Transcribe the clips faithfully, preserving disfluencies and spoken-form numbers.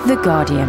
The Guardian.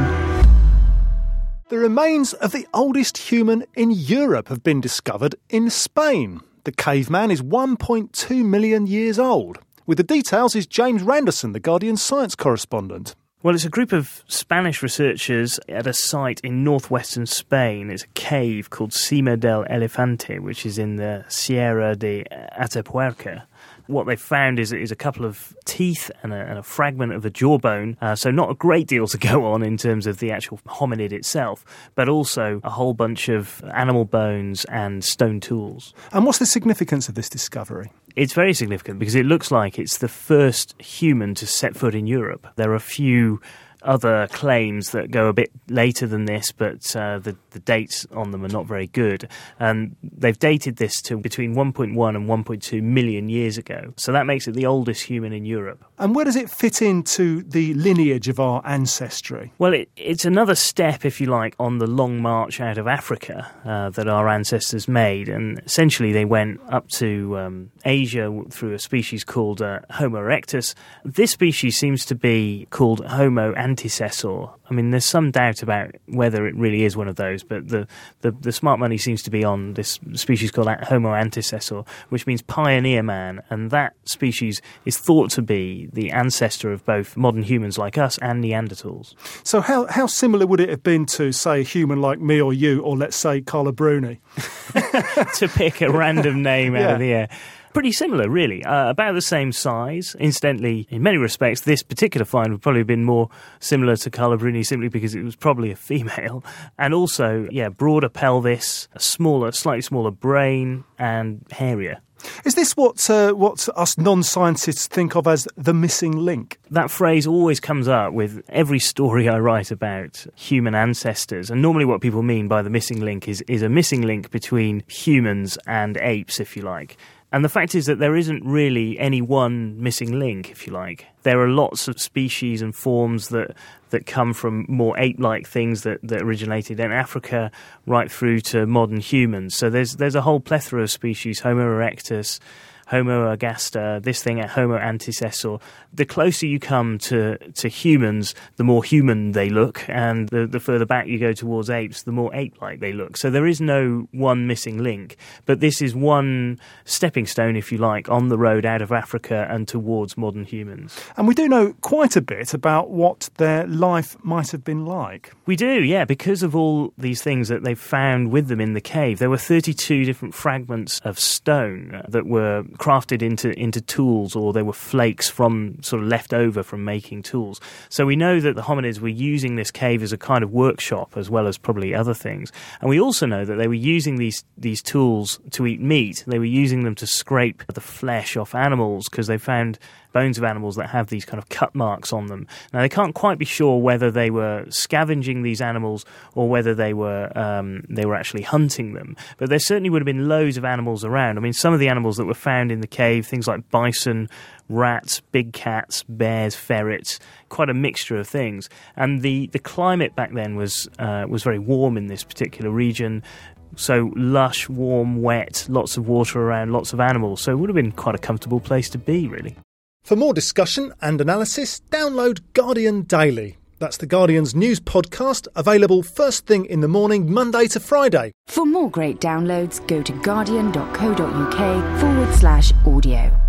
The remains of the oldest human in Europe have been discovered in Spain. The caveman is one point two million years old. With the details is James Randerson, The Guardian science correspondent. Well, it's a group of Spanish researchers at a site in northwestern Spain. It's a cave called Cima del Elefante, which is in the Sierra de Atapuerca. What they've found is, is a couple of teeth and a, and a fragment of a jawbone, uh, so not a great deal to go on in terms of the actual hominid itself, but also a whole bunch of animal bones and stone tools. And what's the significance of this discovery? It's very significant because it looks like it's the first human to set foot in Europe. There are a few other claims that go a bit later than this, but uh, the, the dates on them are not very good. And they've dated this to between one point one and one point two million years ago. So that makes it the oldest human in Europe. And where does it fit into the lineage of our ancestry? Well, it, it's another step, if you like, on the long march out of Africa uh, that our ancestors made. And essentially they went up to um, Asia through a species called uh, Homo erectus. This species seems to be called Homo antecessor. I mean, there's some doubt about whether it really is one of those, but the, the, the smart money seems to be on this species called Homo antecessor, which means pioneer man, and that species is thought to be the ancestor of both modern humans like us and Neanderthals. So how, how similar would it have been to, say, a human like me or you, or let's say Carla Bruni? To pick a random name out yeah. of the air. Pretty similar, really. Uh, about the same size. Incidentally, in many respects, this particular find would probably have been more similar to Carla Bruni simply because it was probably a female. And also, yeah, broader pelvis, a smaller, slightly smaller brain, and hairier. Is this what uh, what us non-scientists think of as the missing link? That phrase always comes up with every story I write about human ancestors. And normally what people mean by the missing link is, is a missing link between humans and apes, if you like. And the fact is that there isn't really any one missing link, if you like. There are lots of species and forms that that come from more ape-like things that, that originated in Africa right through to modern humans. So there's there's a whole plethora of species, Homo erectus, Homo ergaster, this thing at Homo antecessor. The closer you come to, to humans, the more human they look, and the, the further back you go towards apes, the more ape-like they look. So there is no one missing link, but this is one stepping stone, if you like, on the road out of Africa and towards modern humans. And we do know quite a bit about what their life might have been like. We do, yeah, because of all these things that they've found with them in the cave. There were thirty-two different fragments of stone that were crafted into into tools, or they were flakes from sort of left over from making tools. So we know that the hominids were using this cave as a kind of workshop as well as probably other things. And we also know that they were using these these tools to eat meat. They were using them to scrape the flesh off animals because they found bones of animals that have these kind of cut marks on them. Now, they can't quite be sure whether they were scavenging these animals or whether they were um, they were actually hunting them. But there certainly would have been loads of animals around. I mean, some of the animals that were found in the cave, things like bison, rats, big cats, bears, ferrets, quite a mixture of things. And the, the climate back then was uh, was very warm in this particular region. So lush, warm, wet, lots of water around, lots of animals. So it would have been quite a comfortable place to be, really. For more discussion and analysis, download Guardian Daily. That's The Guardian's news podcast, available first thing in the morning, Monday to Friday. For more great downloads, go to guardian.co.uk forward slash audio.